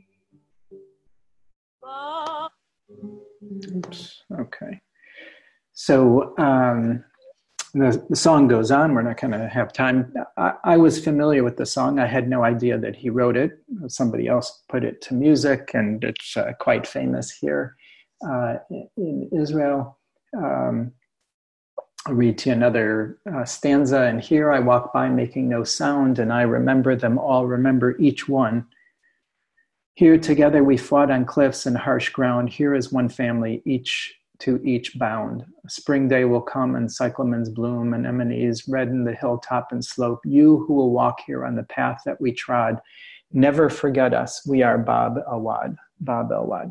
Oops, okay. So um, the, the song goes on. We're not going to have time. I, I was familiar with the song. I had no idea that he wrote it. Somebody else put it to music, and it's uh, quite famous here uh, in Israel. Um, I'll read to you another uh, stanza. "And here I walk by making no sound, and I remember them all, remember each one. Here together we fought on cliffs and harsh ground. Here is one family, each to each bound. A spring day will come and cyclamens bloom, and anemones redden the hilltop and slope. You who will walk here on the path that we trod, never forget us. We are Bab el Wad, Bab el Wad."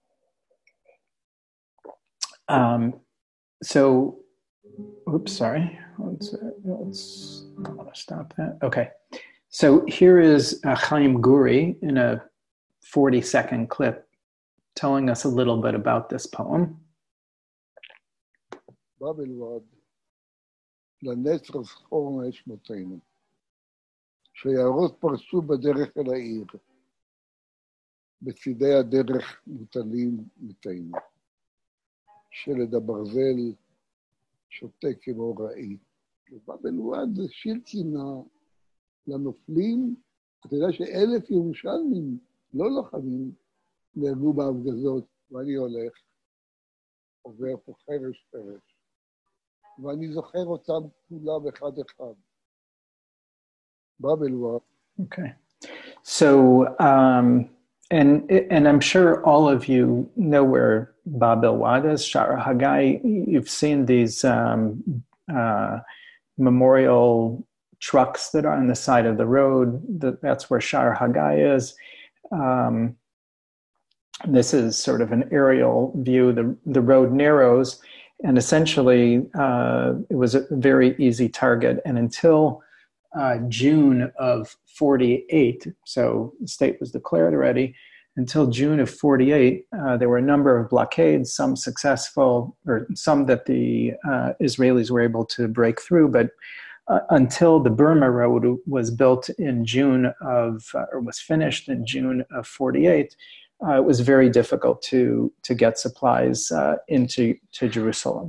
Um, so, oops, sorry. Let's, let's I want to stop that. Okay. So here is uh, Chaim Guri in a forty second clip telling us a little bit about this poem. בב אל וואד, לנצח זכור נא את שמותינו. שיערות פרסו בדרך אל העיר, בצידי הדרך מוטלים מתינו. שלד הברזל שותה כמו ראי. בב אל וואד זה שיר קינה לנופלים. אתה יודע שאלף ירושלמים, לא לוחמים, נהרגו בהפגזות, ואני הולך, עובר פה חרש חרש. ואני זוכר אותם כולם אחד אחד. בב אל וואד. Okay. So, um, and and I'm sure all of you know where Bab el Wad is, Sha'ar Hagai. You've seen these um, uh, memorial trucks that are on the side of the road. That, that's where Sha'ar Hagai is. Um, this is sort of an aerial view. The, the road narrows, and essentially uh, it was a very easy target. And until uh, June of forty-eight, so the state was declared already, until June of forty-eight, uh, there were a number of blockades, some successful, or some that the uh, Israelis were able to break through, but uh, until the Burma Road was built in June of, uh, or was finished in June of forty-eight, uh, it was very difficult to, to get supplies uh, into to Jerusalem.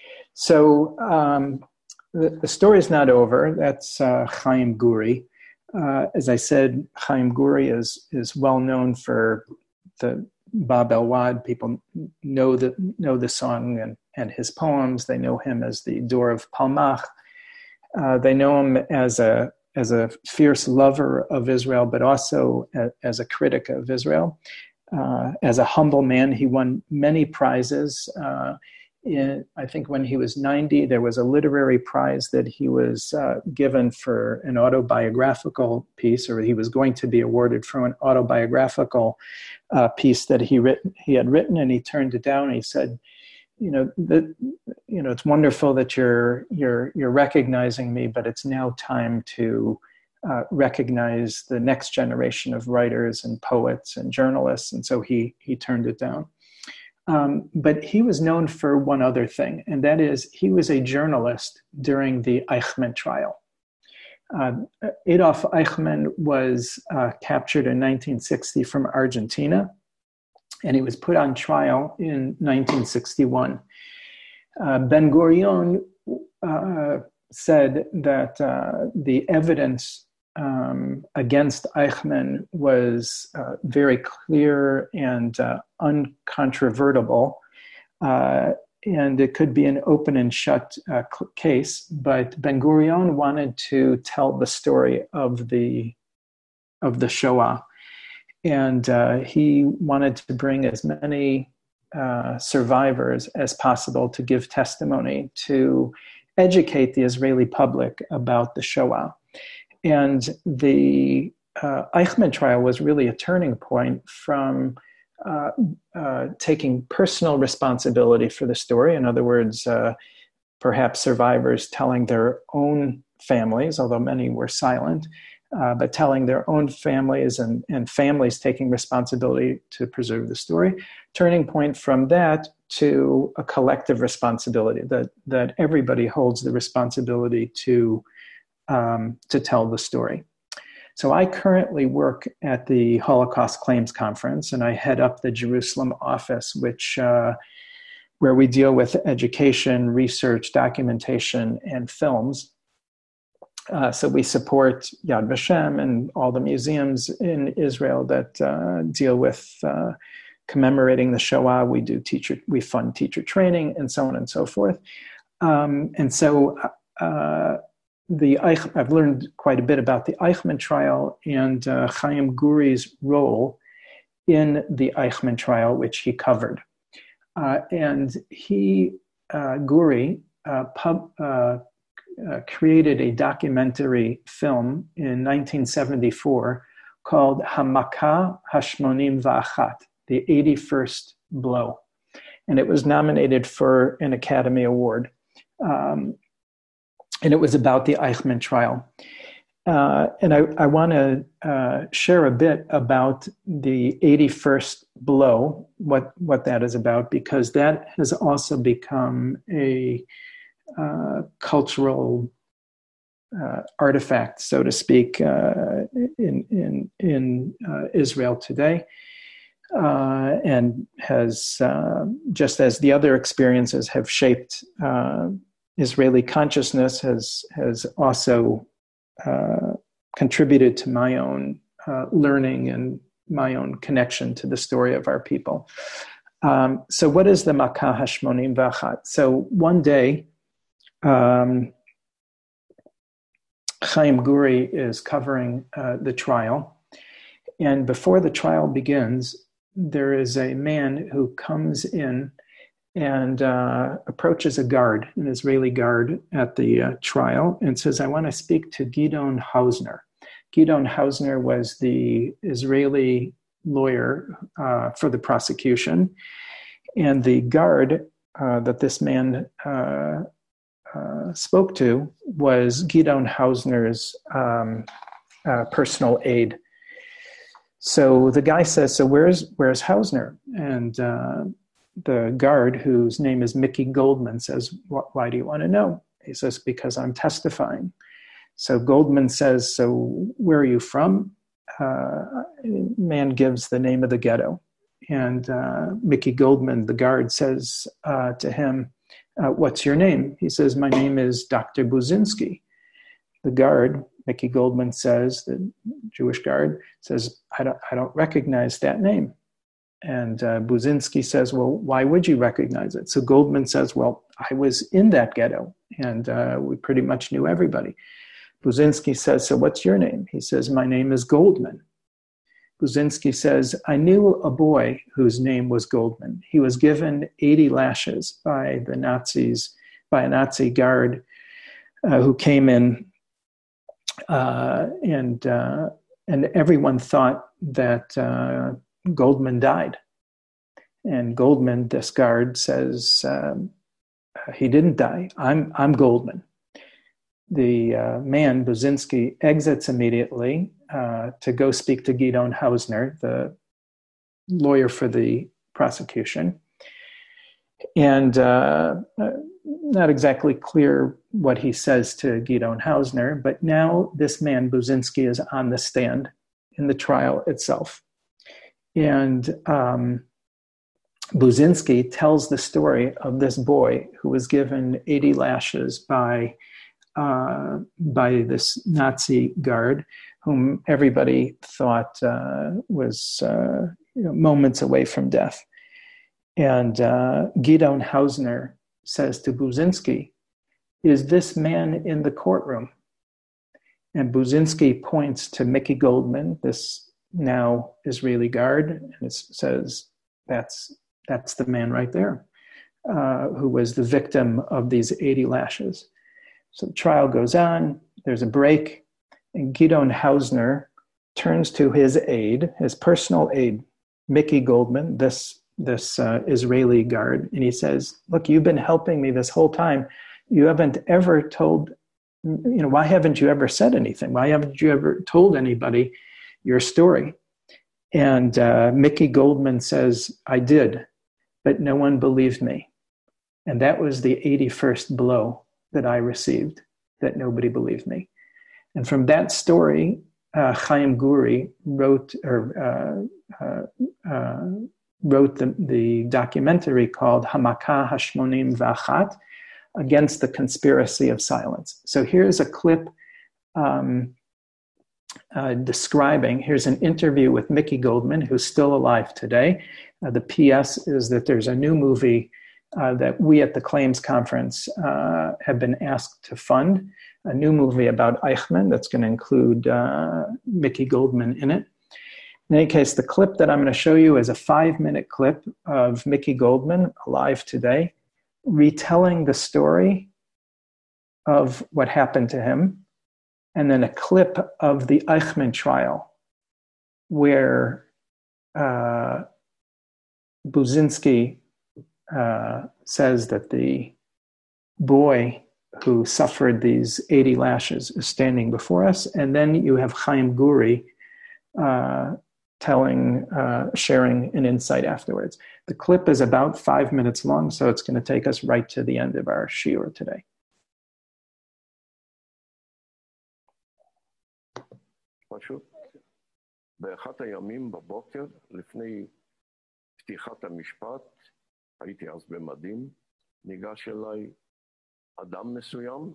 So um, the, the story is not over. That's uh, Chaim Guri. Uh, as I said, Chaim Guri is is well known for the Bab El Wad. People know the know the song and, and his poems. They know him as the Dor of Palmach. Uh, they know him as a as a fierce lover of Israel, but also a, as a critic of Israel. Uh, as a humble man, he won many prizes. Uh, In, I think when he was ninety, there was a literary prize that he was uh, given for an autobiographical piece, or he was going to be awarded for an autobiographical uh, piece that he written. He had written, and he turned it down. And he said, "You know, that you know, it's wonderful that you're you're you're recognizing me, but it's now time to uh, recognize the next generation of writers and poets and journalists." And so he he turned it down. Um, but he was known for one other thing, and that is he was a journalist during the Eichmann trial. Uh, Adolf Eichmann was uh, captured in nineteen sixty from Argentina, and he was put on trial in nineteen sixty-one. Uh, Ben Gurion uh, said that uh, the evidence Um, against Eichmann was uh, very clear and uh, uncontrovertible, uh, and it could be an open and shut uh, case. But Ben Gurion wanted to tell the story of the of the Shoah, and uh, he wanted to bring as many uh, survivors as possible to give testimony to educate the Israeli public about the Shoah. And the uh, Eichmann trial was really a turning point from uh, uh, taking personal responsibility for the story. In other words, uh, perhaps survivors telling their own families, although many were silent, uh, but telling their own families and, and families taking responsibility to preserve the story. Turning point from that to a collective responsibility, that, that everybody holds the responsibility to Um, to tell the story. So I currently work at the Holocaust Claims Conference, and I head up the Jerusalem office, which uh, where we deal with education, research, documentation, and films. Uh, so we support Yad Vashem and all the museums in Israel that uh, deal with uh, commemorating the Shoah. We do teacher, we fund teacher training, and so on and so forth. Um, and so. Uh, The Eich, I've learned quite a bit about the Eichmann trial and uh, Chaim Guri's role in the Eichmann trial, which he covered. Uh, and he, uh, Guri, uh, pub, uh, uh, created a documentary film in nineteen seventy-four called Hamaka Hashmonim Va'achat, the eighty-first Blow. And it was nominated for an Academy Award. Um, And it was about the Eichmann trial. Uh, and I, I want to uh, share a bit about the eighty-first Blow, what, what that is about, because that has also become a uh, cultural uh, artifact, so to speak, uh, in, in, in uh, Israel today. Uh, and has, uh, just as the other experiences have shaped uh, Israeli consciousness, has has also uh, contributed to my own uh, learning and my own connection to the story of our people. Um, so what is the Makah Hashmonim Va'achat? So one day, um, Chaim Guri is covering uh, the trial, and before the trial begins, there is a man who comes in and uh, approaches a guard, an Israeli guard at the uh, trial, and says, I want to speak to Gidon Hausner. Gidon Hausner was the Israeli lawyer uh, for the prosecution. And the guard uh, that this man uh, uh, spoke to was Gidon Hausner's um, uh, personal aide. So the guy says, so where's, where's Hausner? And uh, the guard, whose name is Mickey Goldman, says, why do you want to know? He says, because I'm testifying. So Goldman says, so where are you from? Uh, man gives the name of the ghetto. And uh, Mickey Goldman, the guard, says uh, to him, uh, what's your name? He says, my name is Doctor Buzinski. The guard, Mickey Goldman says, the Jewish guard, says, I don't, I don't recognize that name. And uh, Buzinski says, well, why would you recognize it? So Goldman says, well, I was in that ghetto, and uh, we pretty much knew everybody. Buzinski says, so what's your name? He says, my name is Goldman. Buzinski says, I knew a boy whose name was Goldman. He was given eighty lashes by the Nazis, by a Nazi guard uh, who came in, uh, and, uh, and everyone thought that uh, Goldman died. And Goldman, this guard, says, um, he didn't die. I'm, I'm Goldman. The uh, man, Buzinski, exits immediately uh, to go speak to Gidon Hausner, the lawyer for the prosecution. And uh, not exactly clear what he says to Gidon Hausner, but now this man, Buzinski, is on the stand in the trial itself. And um, Buzinski tells the story of this boy who was given eighty lashes by Uh, by this Nazi guard, whom everybody thought uh, was uh, you know, moments away from death. And uh, Gidon Hausner says to Buzinski, is this man in the courtroom? And Buzinski points to Mickey Goldman, this now Israeli guard, and it says, that's, that's the man right there, uh, who was the victim of these eighty lashes. So the trial goes on, there's a break, and Gidon Hausner turns to his aide, his personal aide, Mickey Goldman, this, this uh, Israeli guard, and he says, look, you've been helping me this whole time. You haven't ever told, you know, why haven't you ever said anything? Why haven't you ever told anybody your story? And uh, Mickey Goldman says, I did, but no one believed me. And that was the eighty-first blow that I received, that nobody believed me. And from that story, uh, Chaim Guri wrote or uh, uh, uh, wrote the, the documentary called Hamakah Hashmonim V'Achat, Against the Conspiracy of Silence. So here's a clip um, uh, describing, here's an interview with Mickey Goldman, who's still alive today. Uh, the P S is that there's a new movie Uh, that we at the Claims Conference uh, have been asked to fund, a new movie about Eichmann that's going to include uh, Mickey Goldman in it. In any case, the clip that I'm going to show you is a five-minute clip of Mickey Goldman, alive today, retelling the story of what happened to him, and then a clip of the Eichmann trial where uh, Buzinski Uh, says that the boy who suffered these eighty lashes is standing before us. And then you have Chaim Guri uh, telling, uh, sharing an insight afterwards. The clip is about five minutes long, so it's going to take us right to the end of our shiur today. פשוט, באחת הימים בבוקר, לפני פתיחת המשפט, הייתי אז במדים, ניגש אליי אדם מסוים,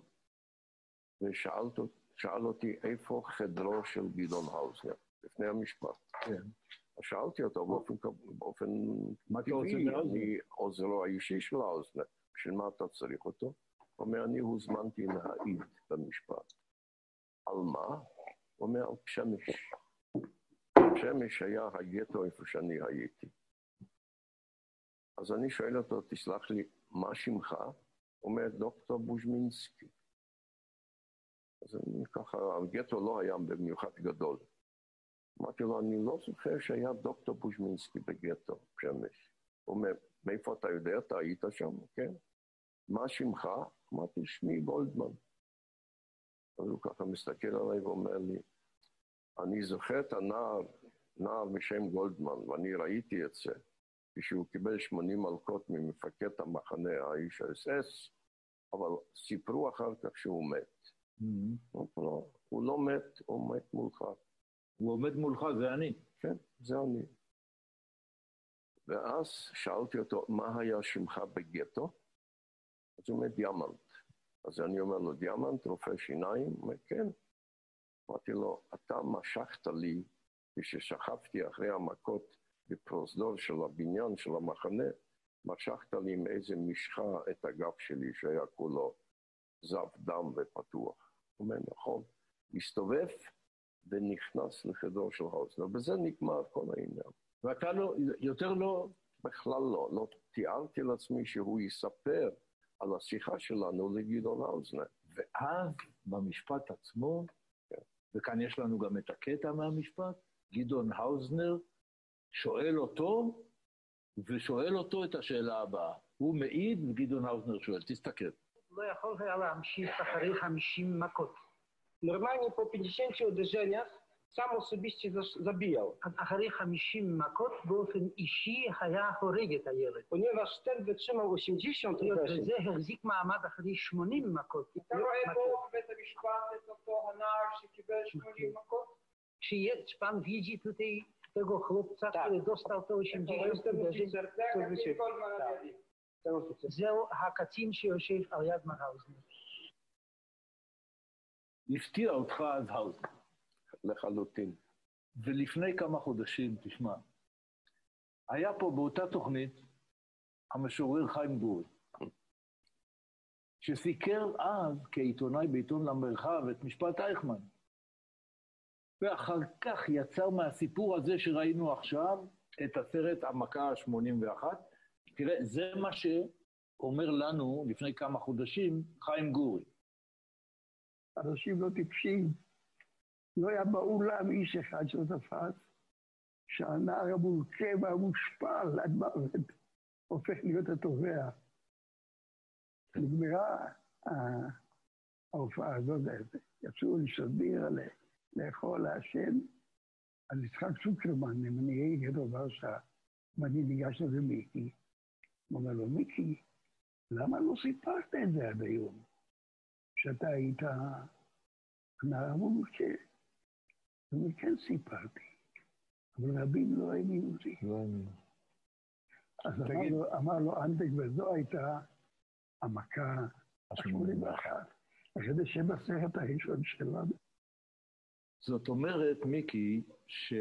ושאל אותי איפה חדרו של גדעון האוזנר, לפני המשפט. כן. שאלתי אותו באופן, באופן טבעי, אני עוזרו האישי של האוזנר, בשביל מה אתה צריך אותו? הוא אומר, אני הוזמנתי להעיד במשפט. על מה? הוא אומר, על פשמש. פשמש היה הגטו איפה שאני הייתי. אז אני שואל אותו, תסלח לי, מה שמך? הוא אומר, דוקטור בוז'מינסקי. אז אני ככה, הגטו לא היה במיוחד גדול. אמרתי לו, אני לא זוכר שהיה דוקטור בוז'מינסקי בגטו, שמש. הוא אומר, מאיפה אתה יודע? אתה היית שם? כן. מה שמך? אמרתי, שמי גולדמן. אז הוא ככה מסתכל עליי ואומר לי, אני זוכר את הנער, נער בשם גולדמן, ואני ראיתי את זה, כשהוא קיבל שמונים מלקות ממפקד המחנה, האיש האס אס, אבל סיפרו אחר כך שהוא מת. Mm-hmm. לא, הוא לא מת, הוא מת מולך. הוא עומד מולך, זה אני. כן, זה אני. ואז שאלתי אותו, מה היה שמך בגטו? אז הוא אומר, דיאמנט. אז אני אומר לו, דיאמנט, רופא שיניים? הוא אומר, כן. אמרתי לו, אתה משכת לי, כששכבתי אחרי המכות בפרוזדור של הבניין של המחנה, משכת לי עם איזה משחה את הגב שלי, שהיה כולו זב דם ופתוח. הוא אומר, נכון. הסתובב ונכנס לחדר של האוזנר, בזה נגמר כל העניין. ואתה לא, יותר לא? בכלל לא, לא תיארתי לעצמי שהוא יספר על השיחה שלנו לגדעון האוזנר. ואז במשפט עצמו, כן. וכאן יש לנו גם את הקטע מהמשפט, גדעון האוזנר שואל אותו, ושואל אותו את השאלה הבאה. הוא מעיד וגדעון האוזנר שואל, תסתכל. לא יכול היה להמשיך אחרי חמישים מכות. Normalnie po pięćdziesięciu uderzeniach sam osobiście zabijał. אחרי חמישים מכות באופן אישי היה הורג את הילד. ponieważ ten wytrzymał osiemdziesiąt uderzeń. וזה החזיק מעמד אחרי שמונים מכות. אתה רואה פה בבית המשפט את אותו הנער שקיבל שמונים מכות? Czy pan widzi tutaj tego chłopca, który dostał to osiemdziesiąt uderzeń? זהו הקצין שיושב על יד מהאוזנר. הפתיע אותך אז האוזנר. לחלוטין. ולפני כמה חודשים, תשמע, היה פה באותה תוכנית המשורר חיים גורי, שסיקר אז כעיתונאי בעיתון למרחב את משפט אייכמן. ואחר כך יצר מהסיפור הזה שראינו עכשיו את הסרט המכה ה-שמונים ואחת. תראה, זה מה שאומר לנו לפני כמה חודשים חיים גורי. אנשים לא טיפשים. לא היה באולם איש אחד שלא תפס שהנער המולקה והמושפל עד מוות הופך להיות התובע. נגמרה ההופעה הזאת, יצאו לשדיר עליה, לאכול, לעשן. אז יצחק צוקרמן, מנהיגי גטו ורשה, ואני ניגש לזה מיקי. הוא אומר לו, מיקי, למה לא סיפרת את זה עד היום? שאתה היית הנער המולקה. הוא אומר, כן סיפרתי, אבל רבים לא האמינו לי. לא האמינו. אז אמר לו, אמר לו אנטק, וזו הייתה המכה ה-שמונים ואחת. אחרי שבסרט הראשון שלנו. זאת אומרת, מיקי, ש...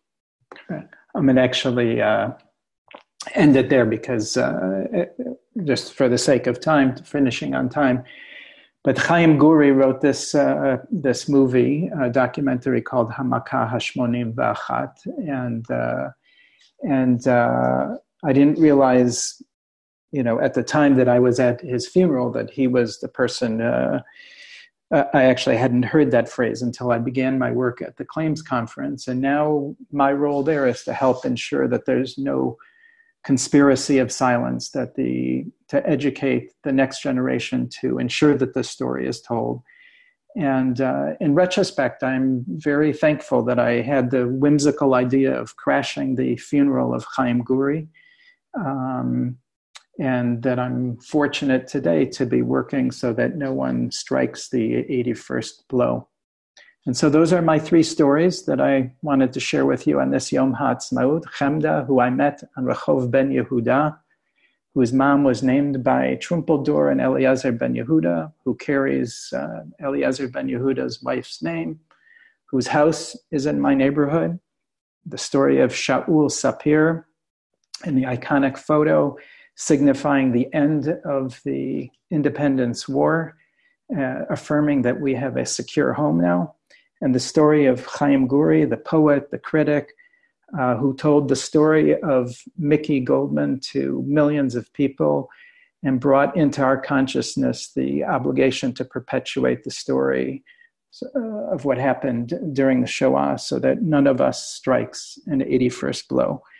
I'm going to actually uh, end it there because uh, it, just for the sake of time, finishing on time. But Chaim Guri wrote this uh, this movie, a documentary called Hamaka Hashmonim V'Achat, and uh, and uh, I didn't realize, you know, at the time that I was at his funeral that he was the person. Uh, I actually hadn't heard that phrase until I began my work at the Claims Conference, and now my role there is to help ensure that there's no conspiracy of silence, that the to educate the next generation to ensure that this story is told. And uh, in retrospect, I'm very thankful that I had the whimsical idea of crashing the funeral of Chaim Guri, um, and that I'm fortunate today to be working so that no one strikes the eighty-first blow. And so those are my three stories that I wanted to share with you on this Yom HaAtzmaut. Chemda, who I met on Rehov Ben Yehuda, whose mom was named by Trumpeldor and Eliezer Ben Yehuda, who carries uh, Eliezer Ben Yehuda's wife's name, whose house is in my neighborhood. The story of Shaul Sapir in the iconic photo signifying the end of the Independence War, uh, affirming that we have a secure home now. And the story of Chaim Guri, the poet, the critic, uh, who told the story of Mickey Goldman to millions of people and brought into our consciousness the obligation to perpetuate the story uh, of what happened during the Shoah so that none of us strikes an eighty-first blow.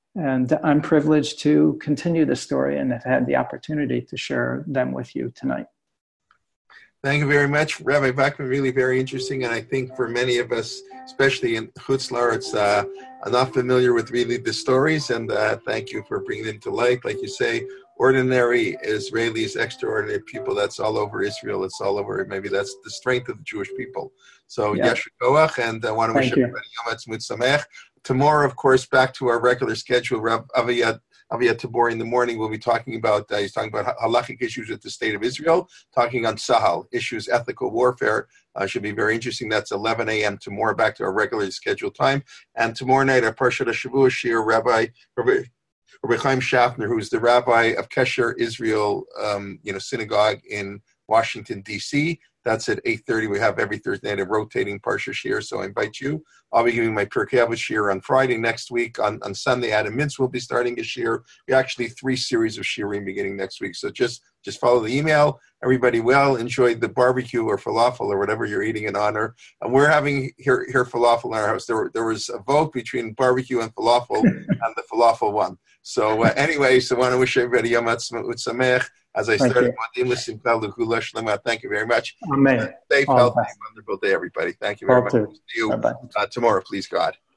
And I'm privileged to continue the story and have had the opportunity to share them with you tonight. Thank you very much, Rabbi Bachman. Really very interesting, and I think for many of us, especially in Chutz La'aretz, uh, are not familiar with really the stories, and uh, thank you for bringing them to light. Like you say, ordinary Israelis, extraordinary people, that's all over Israel, it's all over, maybe that's the strength of the Jewish people. So, yeah. Yeshu Koach, and I want to wish everybody Yom Ha'atzmaut Sameach. Tomorrow, of course, back to our regular schedule, Rav Aviyad Aviyad Tabor in the morning, we'll be talking about, uh, he's talking about halachic issues with the state of Israel, talking on Sahal, issues, ethical warfare, uh, should be very interesting. That's eleven a.m. tomorrow, back to our regularly scheduled time. And tomorrow night, our Parshat HaShavua Shir, Rabbi, Rabbi, Rabbi Chaim Schaffner, who's the rabbi of Kesher Israel, um, you know, synagogue in Washington, D C That's at eight thirty. We have every Thursday night a rotating Parsha Shir, so I invite you. I'll be giving my Pirkei Avos Shir on Friday. Next week, on, on Sunday, Adam Mintz will be starting a Shir. We actually three series of Shirim beginning next week. So just, just follow the email. Everybody well, enjoy the barbecue or falafel or whatever you're eating in honor. And we're having here, here falafel in our house. There, there was a vote between barbecue and falafel, and the falafel won. So uh, anyway, so I want to wish everybody Yom Ha'atzmaut Sameach. As I Thank started, you. thank you very much. Amen. Uh, stay healthy, wonderful day, everybody. Thank you very much. See you uh, tomorrow, please, God.